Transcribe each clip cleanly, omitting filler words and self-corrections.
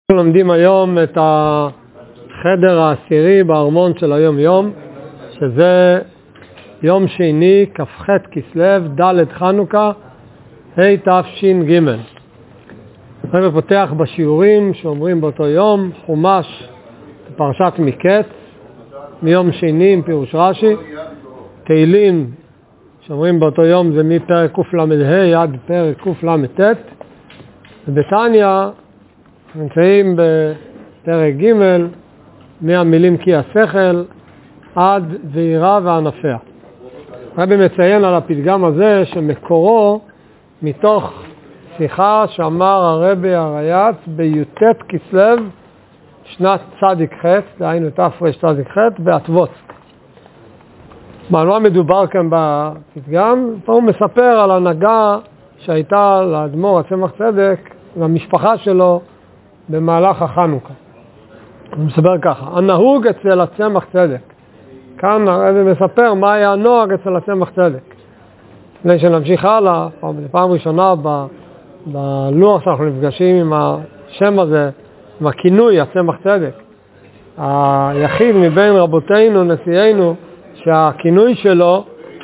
אנחנו לומדים היום את החדר העשירי בארמון של היום יום, שזה יום שני, כ"ח כסלו, ד' חנוכה, תש"ג. אני פותח בשיעורים שאומרים באותו יום, חומש פרשת מקץ, מיום שני עם פירוש רש"י, תהילים שאומרים באותו יום זה מפרק קל"ה עד פרק קל"ט, ובתניא נמצאים בפרק ג' מהמילים כי השכל עד ועירה וענפיה. הרבי מציין על הפתגם הזה שמקורו מתוך שיחה שאמר הרבי הריי"צ בי"ט כסלו שנת צ"ח, דהיינו תרצ"ח, באטבוסק. על מה מדובר כאן בפתגם? פה הוא מספר על הנהגה שהייתה לאדמו"ר הצמח צדק והמשפחה שלו במהלך החנוכה. הוא מספר ככה, הנהוג אצל הצמח צדק. כאן הרבי מספר מה היה הנוהג אצל הצמח צדק. לפני שנמשיך הלאה, פעם ראשונה בלוח שאנחנו נפגשים עם השם הזה, עם הכינוי הצמח צדק. היחיד מבין רבותינו, נשיאינו, שהכינוי שלו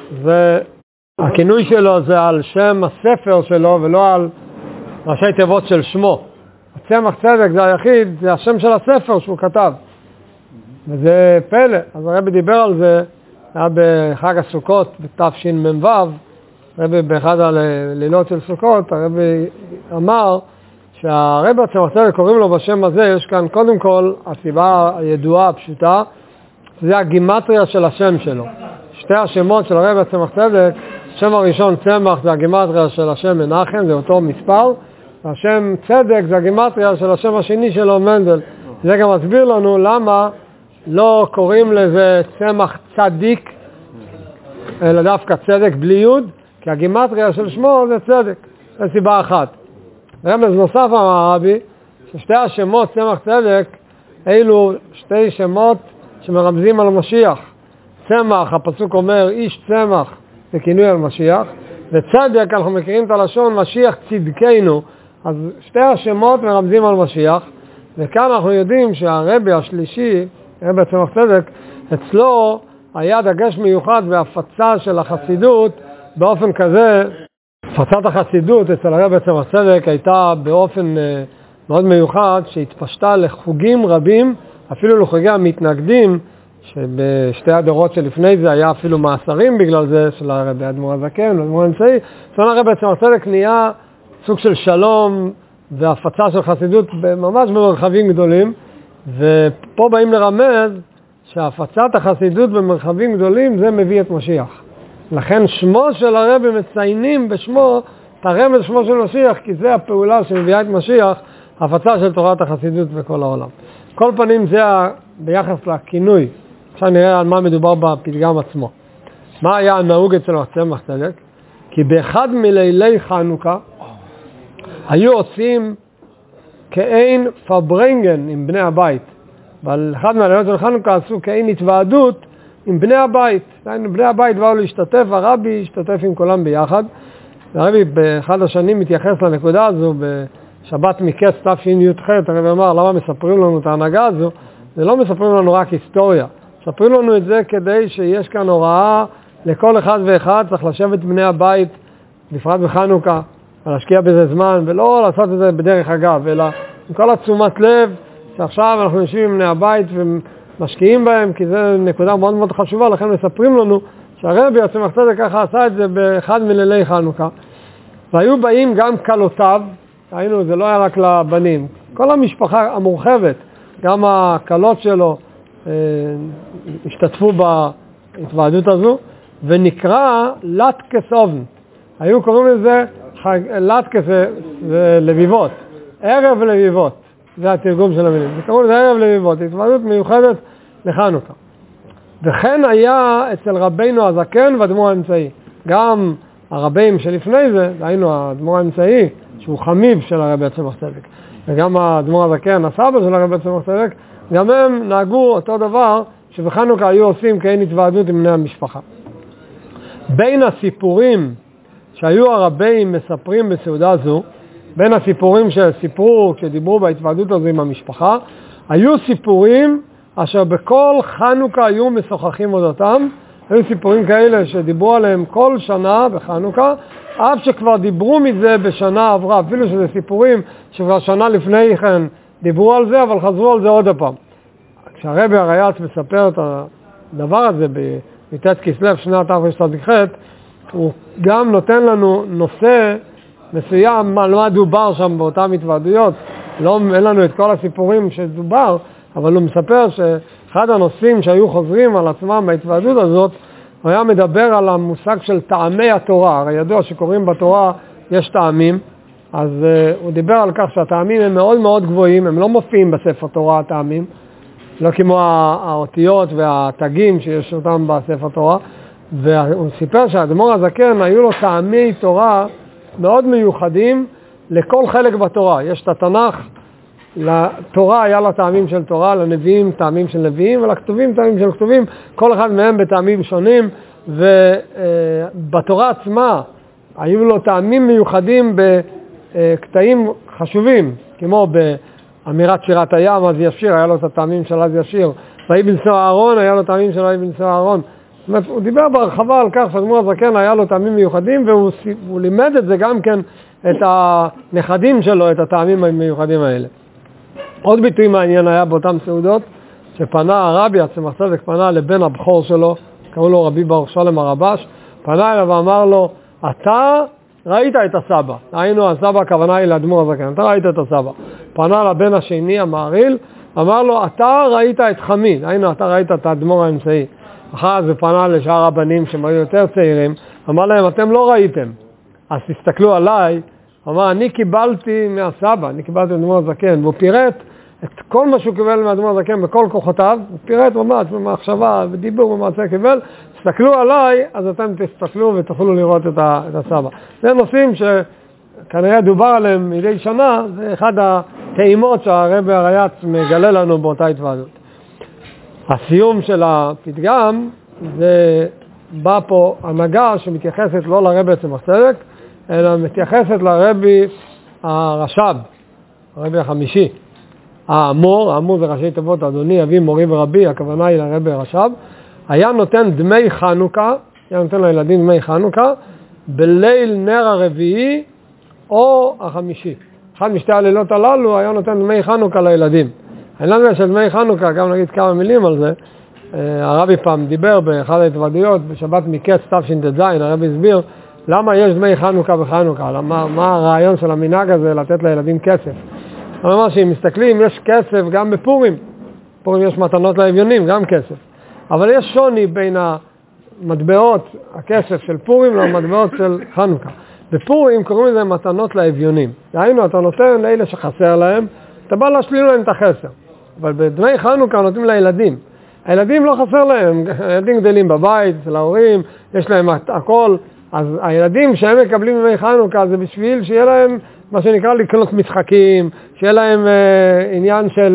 זה על שם הספר שלו ולא על ראשי תיבות של שמו. הצמח צדק זה היחיד, זה השם של הספר שהוא כתב. וזה פלא. אז הרבי דיבר על זה, היה בחג הסוכות בתשמ"ו, הרבי באחד הלילות של סוכות, הרבי אמר שהרבי הצמח צדק קוראים לו בשם הזה, יש כאן קודם כל הסיבה הידועה הפשוטה, זה הגימטריה של השם שלו. שתי השמות של הרבי הצמח צדק, השם הראשון צמח זה הגימטריה של השם מנחם, זה אותו מספר, והשם צדק זה הגימטריה של השם השני שלו מנדל. זה גם מסביר לנו למה לא קוראים לזה צמח צדיק, אלא דווקא צדק בלי יוד, כי הגימטריה של שמו זה צדק. זו סיבה אחת. רמז נוסף אמר הרבי, ששתי השמות צמח צדק, אלו שתי שמות שמרמזים על המשיח. צמח, הפסוק אומר, איש צמח, זה כינוי על משיח, וצדק, אנחנו מכירים את הלשון, משיח צדקנו, אז שתי השמות מרמזים על משיח, וכאן אנחנו יודעים שהרבי השלישי, הרבי הצמח צדק, אצלו היה דגש מיוחד בהפצה של החסידות באופן כזה. הפצת החסידות אצל הרבי הצמח צדק הייתה באופן מאוד מיוחד, שהתפשטה לחוגים רבים, אפילו לחוגי המתנגדים, שבשתי הדורות שלפני זה היה אפילו מאסרים בגלל זה, של הרבי אדמו"ר הזקן, אדמו"ר האמצעי. זאת אומרת, הרבי הצמח צדק נהיה סוג של שלום והפצה של חסידות ממש במרחבים גדולים, ופה באים לרמז שהפצת החסידות במרחבים גדולים זה מביא את משיח. לכן שמו של הרבי מציינים בשמו, תרמז שמו של משיח, כי זה הפעולה שמביאה את משיח, הפצה של תורת החסידות בכל העולם. כל פנים זה ביחס לכינוי. עכשיו נראה על מה מדובר בפתגם עצמו. מה היה הנהוג אצל הצמח צדק? כי באחד מלילי חנוכה היו עושים כאין פברנגן עם בני הבית. ועל אחד מהלילות של חנוכה עשו כאין התוועדות עם בני הבית. בני הבית באו להשתתף, הרבי השתתף עם כולם ביחד. הרבי באחד השנים מתייחס לנקודה הזו בשבת מקץ תשי"ח, הרבי אמר למה מספרים לנו את ההנהגה הזו? זה לא מספרים לנו רק היסטוריה. מספרים לנו את זה כדי שיש כאן הוראה לכל אחד ואחד, צריך לשבת בני הבית, בפרט בחנוכה, ולהשקיע בזה זמן, ולא לעשות את זה בדרך אגב, אלא עם כל התשומת לב שעכשיו אנחנו יושבים עם בני הבית ומשקיעים בהם, כי זו נקודה מאוד מאוד חשובה, לכן מספרים לנו שהרבי הצמח צדק ככה עשה את זה באחד מלילי חנוכה. והיו באים גם כלותיו, היינו, זה לא היה רק לבנים, כל המשפחה המורחבת, גם הכלות שלו השתתפו בהתוועדות הזו, ונקרא לטקס אובן. היו קוראים לזה לטקס לביבות, ערב לביבות, זה התרגום של המילים. זה קראו לזה ערב לביבות, התוועדות מיוחדת לחנוכה. וכן היה אצל רבינו הזקן והאדמו"ר האמצעי. גם הרבים שלפני זה, היינו האדמו"ר האמצעי, שהוא חמיב של הרבי הצמח צדק, וגם האדמו"ר הזקן, הסבא של הרבי הצמח צדק, גם הם נהגו אותו דבר שבחנוכה היו עושים כאין התוועדות עם בני המשפחה. בין הסיפורים שהיו הרבים מספרים בסעודה זו, בין הסיפורים שסיפרו כשדיברו בהתוועדות הזו עם המשפחה, היו סיפורים אשר בכל חנוכה היו משוחחים אודותם, היו סיפורים כאלה שדיברו עליהם כל שנה בחנוכה, אף שכבר דיברו מזה בשנה עברה, אפילו שזה סיפורים שכבר שנה לפני כן דיברו על זה, אבל חזרו על זה עוד הפעם. כשהרבי הריי"צ מספר את הדבר הזה בט' כסלו שנת תרצ"ח, הוא גם נותן לנו נושא מסוים על מה דובר שם באותן התוועדויות. אין לנו את כל הסיפורים שדובר, אבל הוא מספר שאחד הנושאים שהיו חוזרים על עצמם בהתוועדות הזאת, הוא היה מדבר על המושג של טעמי התורה. הרי ידוע שקוראים בתורה יש טעמים, אז הוא דיבר על כך שהטעמים הם מאוד מאוד גבוהים, הם לא מופיעים בספר תורה הטעמים, לא כמו האותיות והתגים שיש אותם בספר תורה, והוא סיפר שהאדמו"ר הזקן היו לו טעמי תורה מאוד מיוחדים לכל חלק בתורה. יש את התנ"ך, לתורה היה לה טעמים של תורה, לנביאים טעמים של נביאים, ולכתובים טעמים של כתובים, כל אחד מהם בטעמים שונים, ובתורה עצמה היו לו טעמים מיוחדים בקטעים חשובים, כמו באמירת שירת הים, אז ישיר, היה לו את הטעמים של אז ישיר, ויהי בנשוא אהרון, היה לו טעמים של ויהי בנשוא אהרון. זאת אומרת, הוא דיבר בהרחבה על כך שהאדמו"ר הזקן היה לו טעמים מיוחדים, והוא לימד את זה גם כן את הנכדים שלו, את הטעמים המיוחדים האלה. עוד ביטוי מעניין היה באותם סעודות, שפנה הרבי, הצמח צדק פנה לבן הבכור שלו, קראו לו רבי ברוך שלום הרבש, פנה אליו ואמר לו, אתה ראית את הסבא. היינו, הסבא הכוונה היא לאדמו"ר הזקן, אתה ראית את הסבא. פנה לבן השני, המעריל, אמר לו, אתה ראית את חמיד. היינו, אתה ראית את האדמו"ר האמצעי. אחר זה פנה לשאר הבנים שהם היו יותר צעירים, אמר להם, אתם לא ראיתם. אז תסתכלו עליי, אמר, אני קיבלתי מהסבא, אני קיבלתי מאדמו"ר הזקן, והוא פירט את כל מה שהוא קיבל מאדמו"ר הזקן בכל כוחותיו, הוא פירט ממש במחשבה, בדיבור, במעשה קיבל, תסתכלו עליי, אז אתם תסתכלו ותוכלו לראות את הסבא. זה נושאים שכנראה דובר עליהם מדי שנה, זה אחד הטעימות שהרבי הריי"צ מגלה לנו באותה התוועדות. הסיום של הפתגם, זה בא פה הנהגה שמתייחסת לא לרבי צמח צדק, אלא מתייחסת לרבי הרש"ב, הרבי החמישי. האמור זה ראשי תיבות אדוני, אבי, מורי ורבי, הכוונה היא לרבי הרש"ב, היה נותן דמי חנוכה, היה נותן לילדים דמי חנוכה, בליל נר הרביעי או החמישי. אחד משתי הלילות הללו היה נותן דמי חנוכה לילדים. העניין הזה של דמי חנוכה, גם נגיד כמה מילים על זה, הרבי פעם דיבר באחד ההתוועדויות, בשבת מקץ תשט"ז, הרבי הסביר למה יש דמי חנוכה בחנוכה, מה הרעיון של המנהג הזה לתת לילדים כסף. הוא אמר שאם מסתכלים, יש כסף גם בפורים. בפורים יש מתנות לאביונים, גם כסף. אבל יש שוני בין המטבעות, הכסף של פורים למטבעות של חנוכה. בפורים קוראים לזה מתנות לאביונים. דהיינו, אתה נותן לאלה שחסר להם, אתה בא להשלים להם את החסר. אבל בדמי חנוכה נותנים לילדים. הילדים לא חסר להם, הילדים גדלים בבית, אצל ההורים, יש להם הכל. אז הילדים שהם מקבלים דמי חנוכה זה בשביל שיהיה להם מה שנקרא לקנות משחקים, שיהיה להם עניין של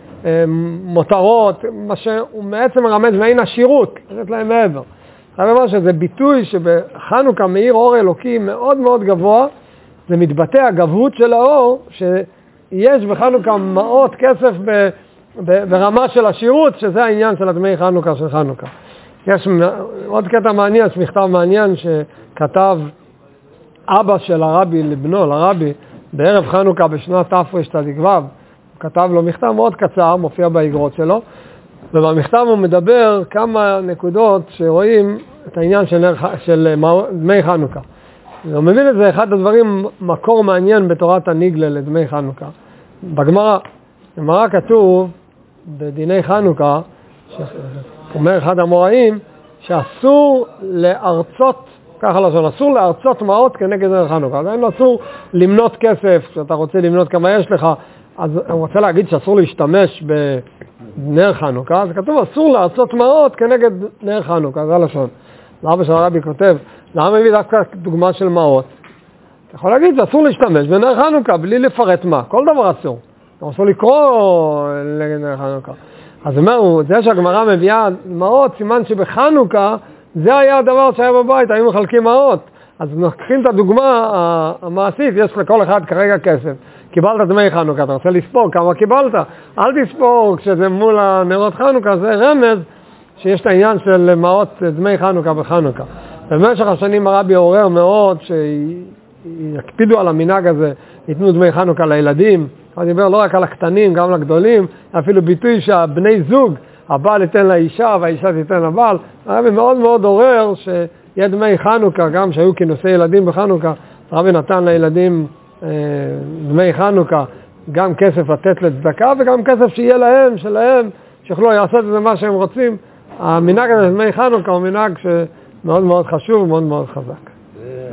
מותרות, מה שהוא בעצם מרמז מעין עשירות, לתת להם מעבר. אני אומר שזה ביטוי שבחנוכה מאיר אור אלוקי מאוד מאוד גבוה, זה מתבטא הגבהות של האור, שיש בחנוכה מאות כסף ברמה של עשירות, שזה העניין של הדמי חנוכה של חנוכה. יש עוד קטע מעניין, יש מכתב מעניין שכתב אבא של הרבי לבנו, לרבי, בערב חנוכה בשנת תרצ"ו, הוא כתב לו מכתב מאוד קצר, מופיע באגרות שלו, ובמכתב הוא מדבר כמה נקודות שרואים את העניין של דמי חנוכה. הוא מבין את זה, אחד הדברים, מקור מעניין בתורת הניגלה לדמי חנוכה. בגמרא כתוב בדיני חנוכה, אומר אחד המוראים, שאסור להרצות, ככה לשון, אסור להרצות מעות כנגד נר חנוכה. עדיין לא אסור למנות כסף, כשאתה רוצה למנות כמה יש לך, אז הוא רוצה להגיד שאסור להשתמש בנר חנוכה, אז כתוב אסור להרצות מעות כנגד נר חנוכה, זה הלשון. לאבא של הרבי כותב, למה מביא דווקא דוגמה של מעות? אתה יכול להגיד, אסור להשתמש בנר חנוכה בלי לפרט מה, כל דבר אסור. אסור לקרוא לנר חנוכה. אז אומר, זה שהגמרא מביאה מעות, סימן שבחנוכה זה היה הדבר שהיה בבית, היו מחלקים מעות. אז נקחים את הדוגמה המעשית, יש לכל אחד כרגע כסף. קיבלת דמי חנוכה, אתה רוצה לספור כמה קיבלת. אל תספור כשזה מול הנרות חנוכה, זה רמז שיש את העניין של מעות דמי חנוכה בחנוכה. במשך השנים הרבי עורר מאוד שיקפידו על המנהג הזה, ייתנו דמי חנוכה לילדים. הוא דיבר לא רק על הקטנים, גם לגדולים, אפילו ביטוי שהבני זוג, הבעל ייתן לאישה והאישה תיתן לבעל. הרבי מאוד מאוד עורר שיהיה דמי חנוכה, גם שהיו כינוסי ילדים בחנוכה, הרבי נתן לילדים דמי חנוכה, גם כסף לתת לצדקה וגם כסף שיהיה להם, שלהם, שיוכלו לעשות את זה מה שהם רוצים. המנהג הזה דמי חנוכה הוא מנהג שמאוד מאוד חשוב, מאוד מאוד חזק.